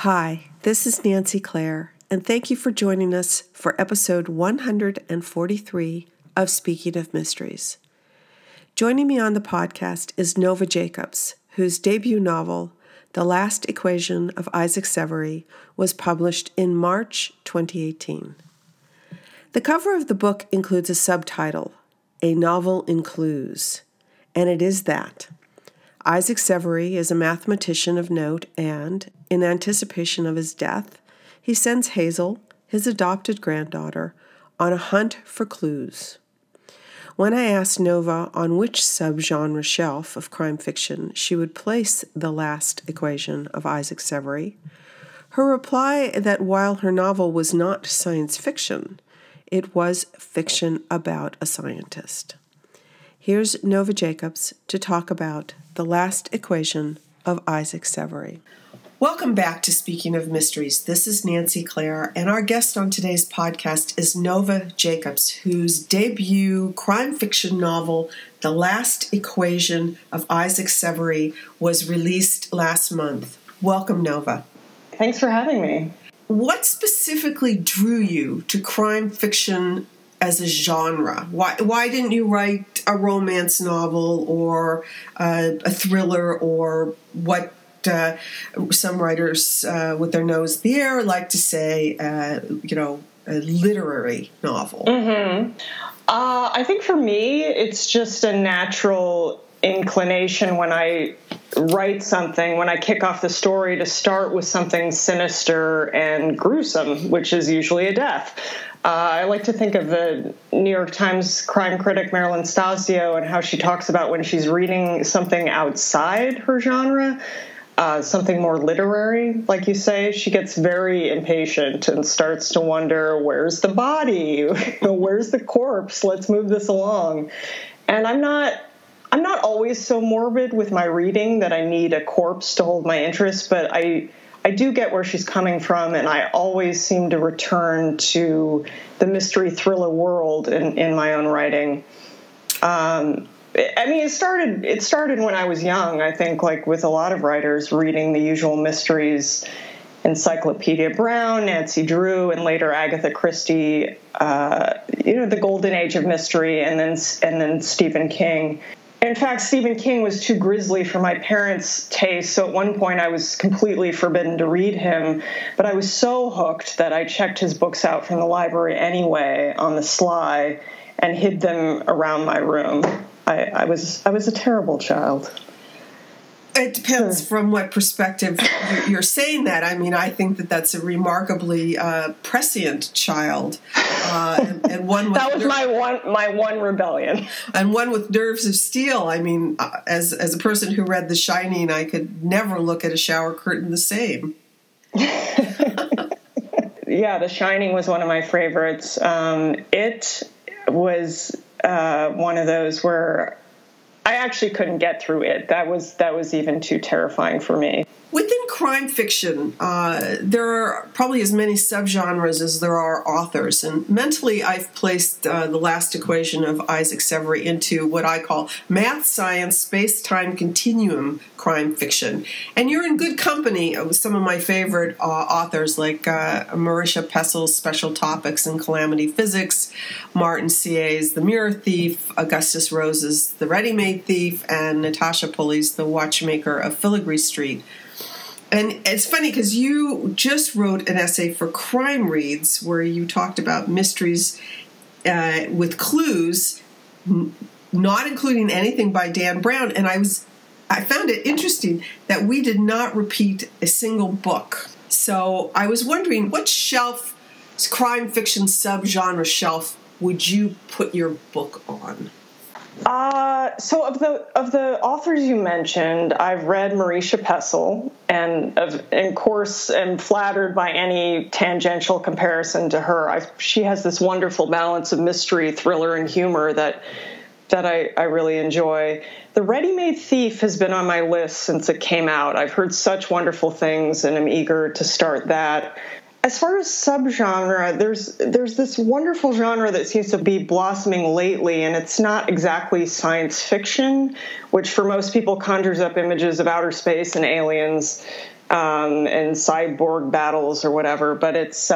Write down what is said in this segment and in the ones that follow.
Hi, this is Nancy Clare, and thank you for joining us for episode 143 of Speaking of Mysteries. Joining me on the podcast is Nova Jacobs, whose debut novel, The Last Equation of Isaac Severy, was published in March 2018. The cover of the book includes a subtitle, A Novel in Clues, and it is that. Isaac Severy is a mathematician of note and, in anticipation of his death, he sends Hazel, his adopted granddaughter, on a hunt for clues. When I asked Nova on which subgenre shelf of crime fiction she would place The Last Equation of Isaac Severy, her reply that while her novel was not science fiction, it was fiction about a scientist. Here's Nova Jacobs to talk about The Last Equation of Isaac Severy. Welcome back to Speaking of Mysteries. This is Nancy Clare, and our guest on today's podcast is Nova Jacobs, whose debut crime fiction novel, The Last Equation of Isaac Severy, was released last month. Welcome, Nova. Thanks for having me. What specifically drew you to crime fiction as a genre? Why didn't you write a romance novel or a thriller or what some writers with their nose in the air like to say, a literary novel? Mm-hmm. I think for me, it's just a natural inclination when I write something, when I kick off the story, to start with something sinister and gruesome, which is usually a death. I like to think of the New York Times crime critic Marilyn Stasio and how she talks about when she's reading something outside her genre, something more literary, like you say, she gets very impatient and starts to wonder, where's the body? Where's the corpse? Let's move this along. And I'm not always so morbid with my reading that I need a corpse to hold my interest, but I do get where she's coming from, and I always seem to return to the mystery thriller world in my own writing. It started when I was young, I think, like with a lot of writers, reading the usual mysteries, Encyclopedia Brown, Nancy Drew, and later Agatha Christie, the golden age of mystery, and then Stephen King. In fact, Stephen King was too grisly for my parents' taste, so at one point I was completely forbidden to read him, but I was so hooked that I checked his books out from the library anyway on the sly and hid them around my room. I was a terrible child. It depends from what perspective you're saying that. I mean, I think that's a remarkably prescient child, and one with that was my one rebellion, and one with nerves of steel. I mean, as a person who read The Shining, I could never look at a shower curtain the same. Yeah, The Shining was one of my favorites. It was one of those where I actually couldn't get through it. That was even too terrifying for me. Within crime fiction, there are probably as many subgenres as there are authors. And mentally, I've placed The Last Equation of Isaac Severy into what I call math, science, space-time continuum crime fiction. And you're in good company with some of my favorite authors, like Marisha Pessel's Special Topics and Calamity Physics, Martin C.A.'s The Mirror Thief, Augustus Rose's The Ready-Made Thief, and Natasha Pulley's The Watchmaker of Filigree Street. And it's funny because you just wrote an essay for Crime Reads where you talked about mysteries with clues, not including anything by Dan Brown. And I found it interesting that we did not repeat a single book. So I was wondering, what shelf, crime fiction subgenre shelf, would you put your book on? So of the authors you mentioned, I've read Marisha Pessl, and of course am flattered by any tangential comparison to her. She has this wonderful balance of mystery, thriller, and humor that I really enjoy. The Ready-Made Thief has been on my list since it came out. I've heard such wonderful things, and I'm eager to start that. As far as subgenre, there's this wonderful genre that seems to be blossoming lately, and it's not exactly science fiction, which for most people conjures up images of outer space and aliens. and cyborg battles or whatever, but it's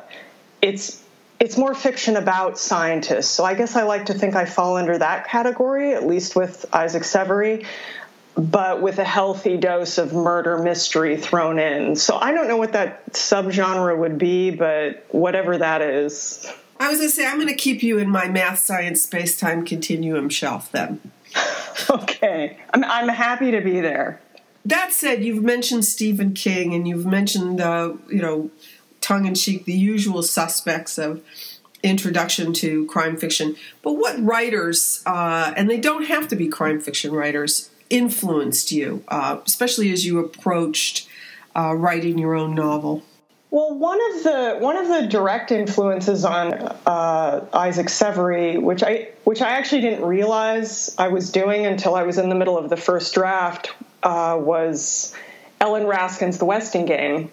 more fiction about scientists. So I guess I like to think I fall under that category, at least with Isaac Severy, but with a healthy dose of murder mystery thrown in. So I don't know what that subgenre would be, but whatever that is. I was going to say, I'm going to keep you in my math, science, space-time continuum shelf then. Okay. I'm happy to be there. That said, you've mentioned Stephen King, and you've mentioned, tongue-in-cheek, the usual suspects of introduction to crime fiction. But what writers, and they don't have to be crime fiction writers, influenced you, especially as you approached writing your own novel? Well, one of the direct influences on Isaac Severy, which I actually didn't realize I was doing until I was in the middle of the first draft, was Ellen Raskin's The Westing Game,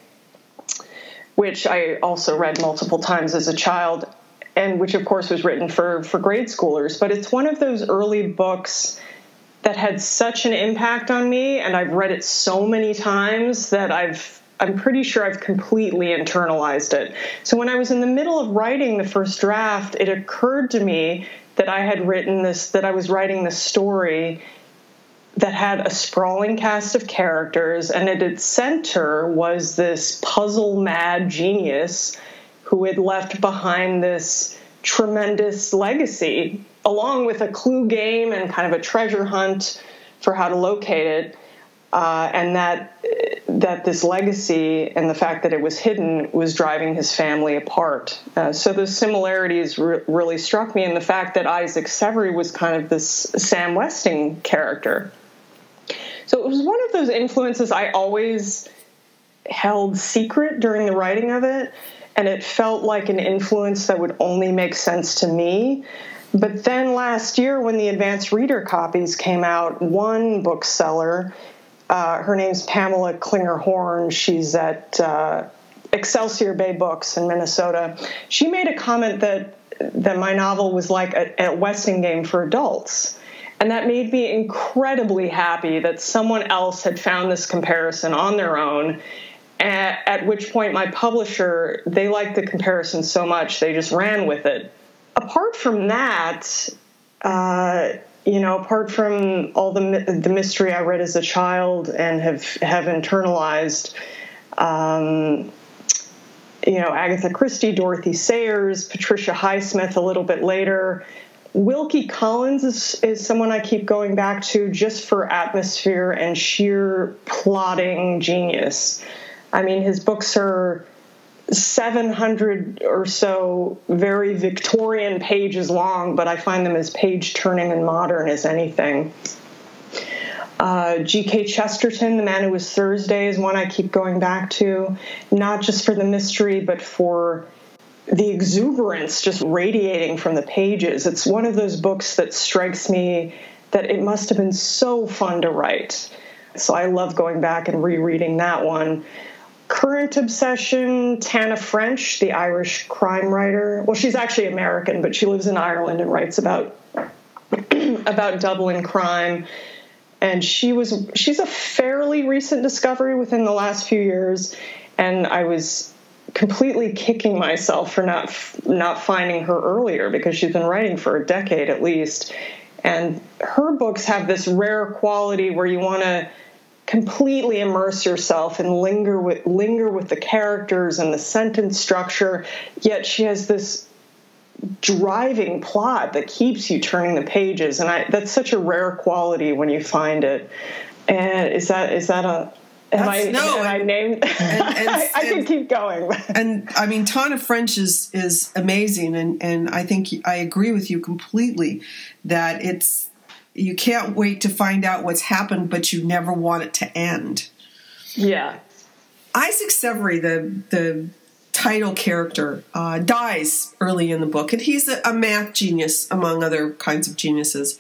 which I also read multiple times as a child, and which, of course, was written for grade schoolers. But it's one of those early books that had such an impact on me, and I've read it so many times that I'm pretty sure I've completely internalized it. So when I was in the middle of writing the first draft, it occurred to me that I was writing this story that had a sprawling cast of characters, and at its center was this puzzle-mad genius who had left behind this tremendous legacy, along with a clue game and kind of a treasure hunt for how to locate it, and that this legacy and the fact that it was hidden was driving his family apart. So those similarities really struck me, and the fact that Isaac Severy was kind of this Sam Westing character. So it was one of those influences I always held secret during the writing of it, and it felt like an influence that would only make sense to me. But then last year, when the advanced reader copies came out, one bookseller, her name's Pamela Klinger-Horn, she's at Excelsior Bay Books in Minnesota, she made a comment that my novel was like a Westing Game for adults. And that made me incredibly happy that someone else had found this comparison on their own, at which point my publisher, they liked the comparison so much, they just ran with it. Apart from that, apart from all the mystery I read as a child and have internalized, Agatha Christie, Dorothy Sayers, Patricia Highsmith a little bit later. Wilkie Collins is someone I keep going back to just for atmosphere and sheer plotting genius. I mean, his books are 700 or so very Victorian pages long, but I find them as page-turning and modern as anything. G.K. Chesterton, The Man Who Was Thursday, is one I keep going back to, not just for the mystery, but for the exuberance just radiating from the pages. It's one of those books that strikes me that it must have been so fun to write. So I love going back and rereading that one. Current obsession, Tana French, the Irish crime writer. Well, she's actually American, but she lives in Ireland and writes about Dublin crime. And she's a fairly recent discovery within the last few years, and I was completely kicking myself for not finding her earlier, because she's been writing for a decade at least. And her books have this rare quality where you want to completely immerse yourself and linger with the characters and the sentence structure, yet she has this driving plot that keeps you turning the pages, and that's such a rare quality when you find it. And is that a I named? I can keep going. And I mean, Tana French is amazing, and I think I agree with you completely that you can't wait to find out what's happened, but you never want it to end. Yeah. Isaac Severy, the title character, dies early in the book, and he's a math genius among other kinds of geniuses.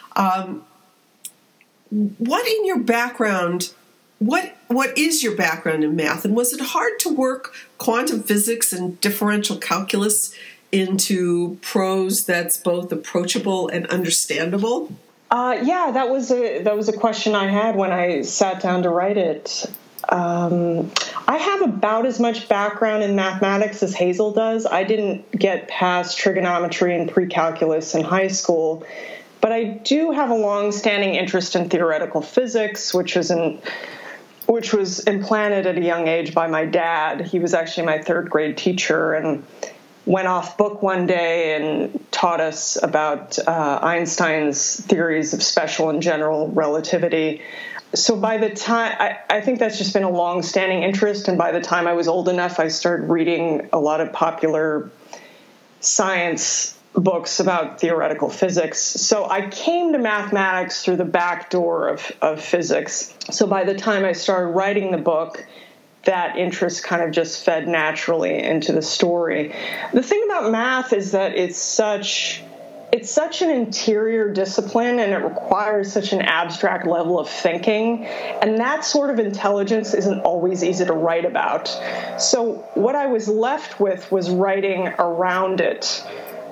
What in your background? What is your background in math, and was it hard to work quantum physics and differential calculus into prose that's both approachable and understandable? Yeah, that was a question I had when I sat down to write it. I have about as much background in mathematics as Hazel does. I didn't get past trigonometry and pre-calculus in high school, but I do have a long-standing interest in theoretical physics, which was implanted at a young age by my dad. He was actually my third grade teacher and went off book one day and taught us about Einstein's theories of special and general relativity. So by the time, I think that's just been a long-standing interest, and by the time I was old enough, I started reading a lot of popular science books about theoretical physics. So I came to mathematics through the back door of physics. So by the time I started writing the book, that interest kind of just fed naturally into the story. The thing about math is that it's such an interior discipline, and it requires such an abstract level of thinking, and that sort of intelligence isn't always easy to write about. So what I was left with was writing around it,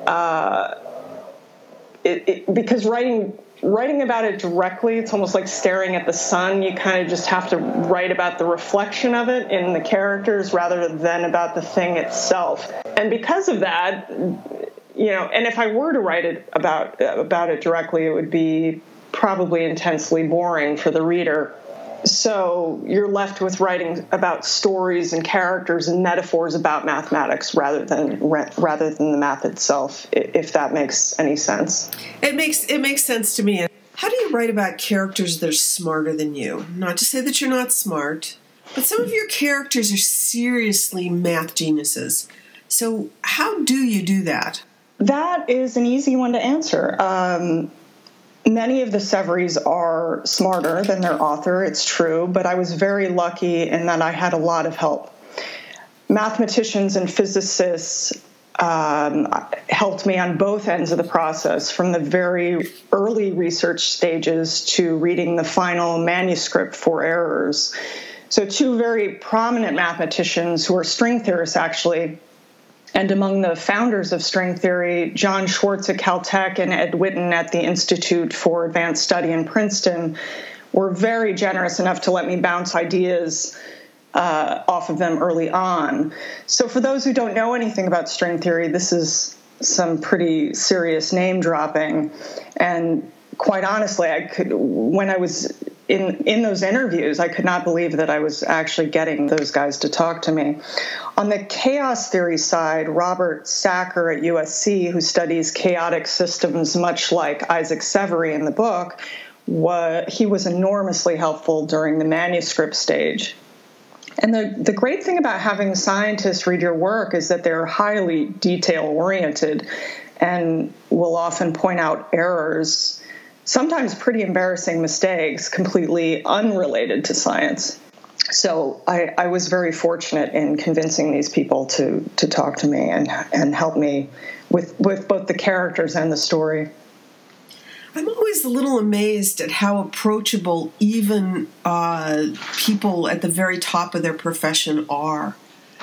because writing about it directly, it's almost like staring at the sun. You kind of just have to write about the reflection of it in the characters rather than about the thing itself. And because of that, and if I were to write it about it directly, it would be probably intensely boring for the reader. So you're left with writing about stories and characters and metaphors about mathematics rather than the math itself, if that makes any sense. It makes sense to me. How do you write about characters that are smarter than you? Not to say that you're not smart, but some of your characters are seriously math geniuses. So how do you do that? That is an easy one to answer. Many of the Severies are smarter than their author, it's true, but I was very lucky in that I had a lot of help. Mathematicians and physicists helped me on both ends of the process, from the very early research stages to reading the final manuscript for errors. So two very prominent mathematicians who are string theorists, actually, and among the founders of string theory, John Schwartz at Caltech and Ed Witten at the Institute for Advanced Study in Princeton, were very generous enough to let me bounce ideas off of them early on. So for those who don't know anything about string theory, this is some pretty serious name dropping. And quite honestly, when I was in those interviews, I could not believe that I was actually getting those guys to talk to me. On the chaos theory side, Robert Sacker at USC, who studies chaotic systems much like Isaac Severy in the book, he was enormously helpful during the manuscript stage. And the great thing about having scientists read your work is that they're highly detail-oriented and will often point out errors, sometimes pretty embarrassing mistakes, completely unrelated to science. So I was very fortunate in convincing these people to talk to me and help me with both the characters and the story. I'm always a little amazed at how approachable even people at the very top of their profession are.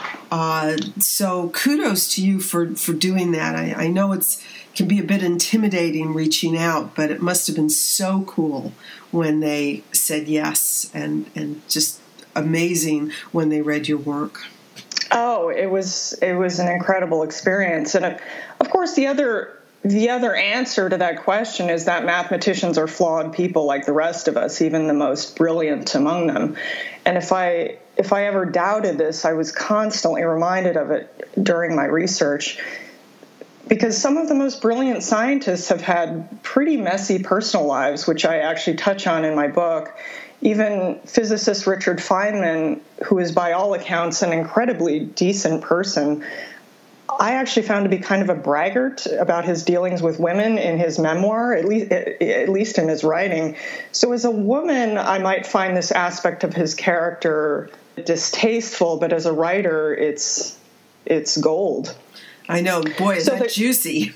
So kudos to you for doing that. I know it can be a bit intimidating reaching out, but it must have been so cool when they said yes, and just amazing when they read your work. Oh, it was an incredible experience. And of course, the other answer to that question is that mathematicians are flawed people like the rest of us, even the most brilliant among them. And if I ever doubted this, I was constantly reminded of it during my research, because some of the most brilliant scientists have had pretty messy personal lives, which I actually touch on in my book. Even physicist Richard Feynman, who is by all accounts an incredibly decent person, I actually found to be kind of a braggart about his dealings with women in his memoir, at least in his writing. So as a woman, I might find this aspect of his character distasteful, but as a writer, it's gold. I know. Boy, is that juicy.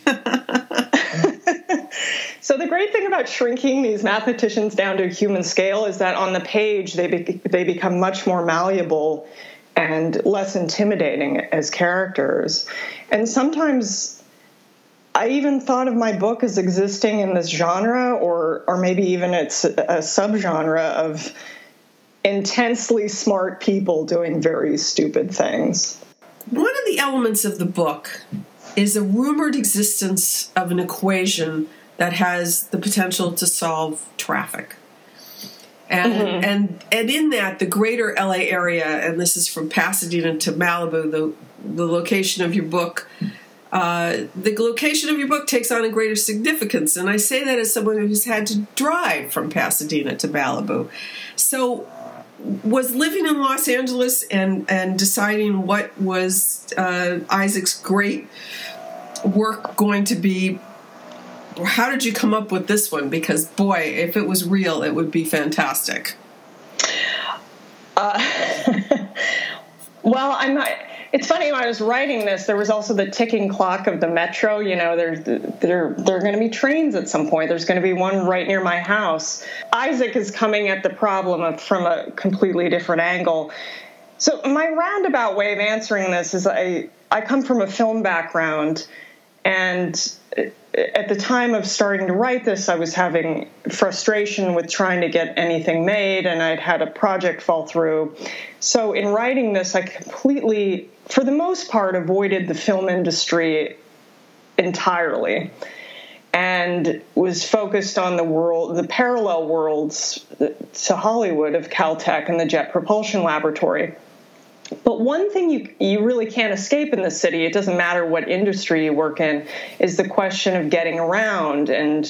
So the great thing about shrinking these mathematicians down to a human scale is that on the page, they become much more malleable and less intimidating as characters. And sometimes I even thought of my book as existing in this genre, or maybe even it's a subgenre intensely smart people doing very stupid things. One of the elements of the book is a rumored existence of an equation that has the potential to solve traffic. And in that, the greater LA area, and this is from Pasadena to Malibu, the location of your book, takes on a greater significance. And I say that as someone who's had to drive from Pasadena to Malibu. So was living in Los Angeles and deciding what was Isaac's great work going to be, how did you come up with this one? Because, boy, if it was real, it would be fantastic. Well, it's funny, when I was writing this, there was also the ticking clock of the metro. You know, there are going to be trains at some point. There's going to be one right near my house. Isaac is coming at the problem from a completely different angle. So my roundabout way of answering this is I come from a film background, and at the time of starting to write this, I was having frustration with trying to get anything made, and I'd had a project fall through. So in writing this, I completely, for the most part, avoided the film industry entirely and was focused on the parallel worlds to Hollywood of Caltech and the Jet Propulsion Laboratory. But one thing you really can't escape in this city, it doesn't matter what industry you work in, is the question of getting around. And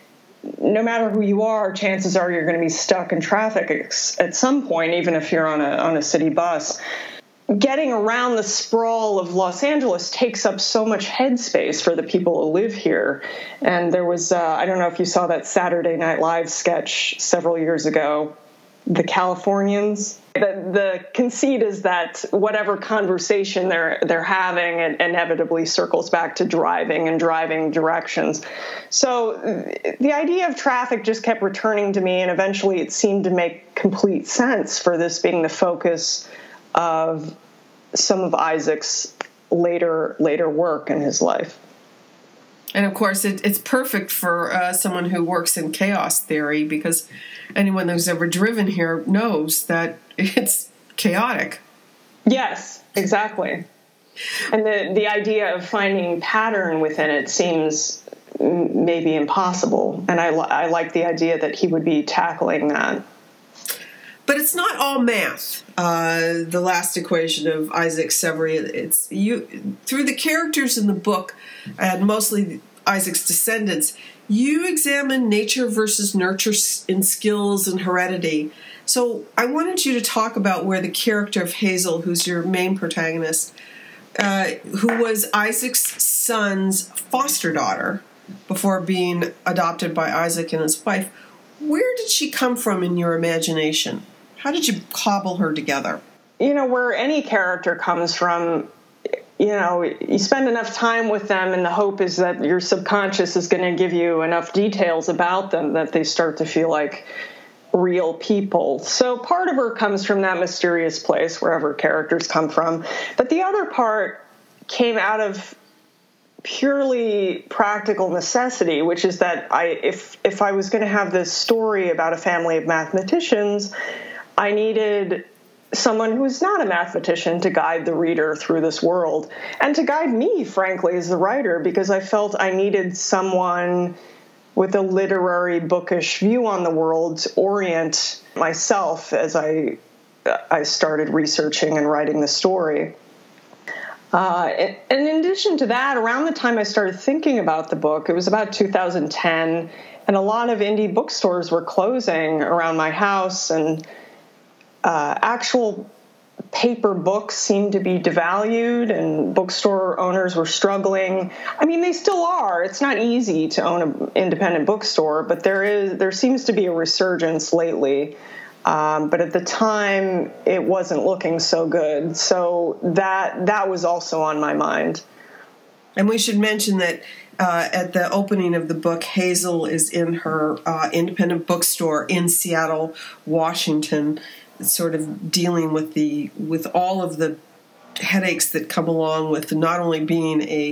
no matter who you are, chances are you're going to be stuck in traffic at some point, even if you're on a city bus. Getting around the sprawl of Los Angeles takes up so much headspace for the people who live here. And there was, I don't know if you saw that Saturday Night Live sketch several years ago, The Californians. The conceit is that whatever conversation they're having, it inevitably circles back to driving and driving directions. So the idea of traffic just kept returning to me, and eventually it seemed to make complete sense for this being the focus of some of Isaac's later work in his life. And of course, it's perfect for someone who works in chaos theory, because anyone who's ever driven here knows that it's chaotic. Yes, exactly. And the idea of finding pattern within it seems maybe impossible. And I like the idea that he would be tackling that. But it's not all math. The last equation of Isaac Severy, it's through the characters in the book, and mostly Isaac's descendants, you examine nature versus nurture in skills and heredity. So I wanted you to talk about where the character of Hazel, who's your main protagonist, who was Isaac's son's foster daughter before being adopted by Isaac and his wife, where did she come from in your imagination? How did you cobble her together? You know, where any character comes from, you know, you spend enough time with them, and the hope is that your subconscious is going to give you enough details about them that they start to feel like real people. So part of her comes from that mysterious place, wherever characters come from. But the other part came out of purely practical necessity, which is that if I was going to have this story about a family of mathematicians, I needed someone who's not a mathematician to guide the reader through this world, and to guide me, frankly, as the writer, because I felt I needed someone with a literary, bookish view on the world to orient myself as I started researching and writing the story. And in addition to that, around the time I started thinking about the book, it was about 2010, and a lot of indie bookstores were closing around my house, and actual paper books seemed to be devalued, and bookstore owners were struggling. I mean, they still are. It's not easy to own an independent bookstore, but there seems to be a resurgence lately. But at the time, it wasn't looking so good. So that was also on my mind. And we should mention that at the opening of the book, Hazel is in her independent bookstore in Seattle, Washington, sort of dealing with all of the headaches that come along with not only being a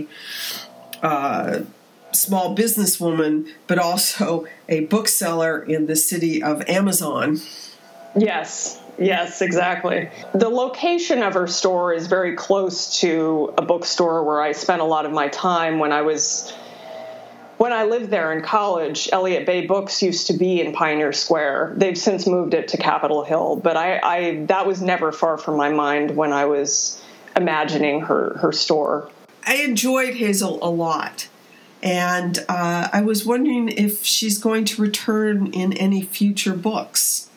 small businesswoman, but also a bookseller in the city of Amazon. Yes, Yes, exactly. The location of her store is very close to a bookstore where I spent a lot of my time when I lived there in college. Elliott Bay Books used to be in Pioneer Square. They've since moved it to Capitol Hill, but that was never far from my mind when I was imagining her store. I enjoyed Hazel a lot, and I was wondering if she's going to return in any future books.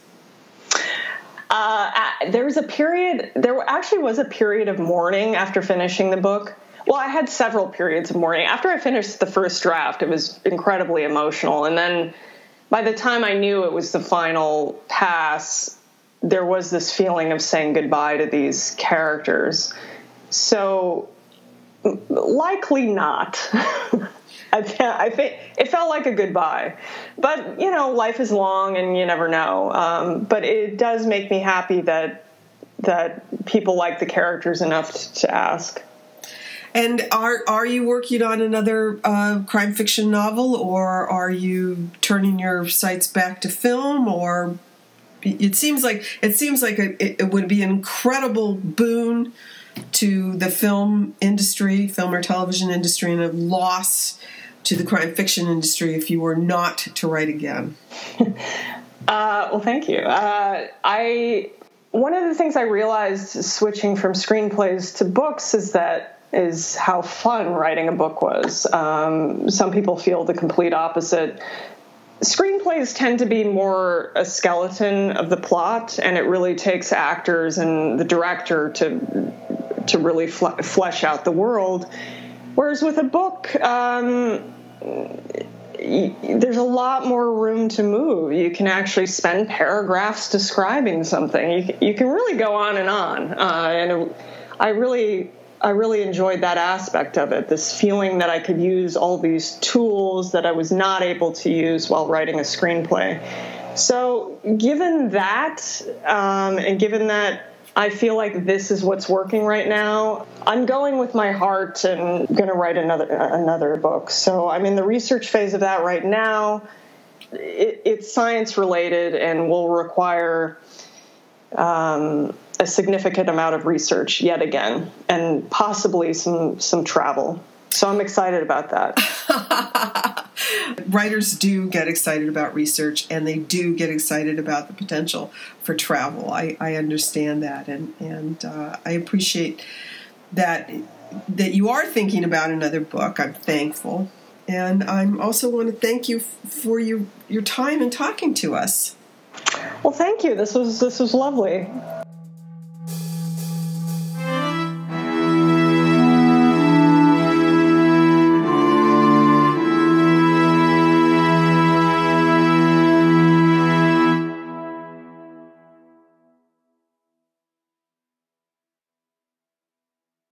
There actually was a period of mourning after finishing the book. Well, I had several periods of mourning. After I finished the first draft, it was incredibly emotional. And then by the time I knew it was the final pass, there was this feeling of saying goodbye to these characters. So likely not. I think it felt like a goodbye. But, life is long and you never know. But it does make me happy that people like the characters enough to ask. And are you working on another crime fiction novel, or are you turning your sights back to film? Or it seems like it would be an incredible boon to the film or television industry, and a loss to the crime fiction industry if you were not to write again. Well, thank you. One of the things I realized switching from screenplays to books is how fun writing a book was. Some people feel the complete opposite. Screenplays tend to be more a skeleton of the plot, and it really takes actors and the director to really flesh out the world. Whereas with a book, there's a lot more room to move. You can actually spend paragraphs describing something. You can really go on and on. And I really enjoyed that aspect of it, this feeling that I could use all these tools that I was not able to use while writing a screenplay. So given that, and given that I feel like this is what's working right now, I'm going with my heart and going to write another book. So I'm in the research phase of that right now. It's science related and will require a significant amount of research yet again, and possibly some travel. So I'm excited about that. Writers do get excited about research, and they do get excited about the potential for travel. I understand that, and I appreciate that you are thinking about another book. I'm thankful, and I also want to thank you for your time in talking to us. Well, thank you. This was lovely.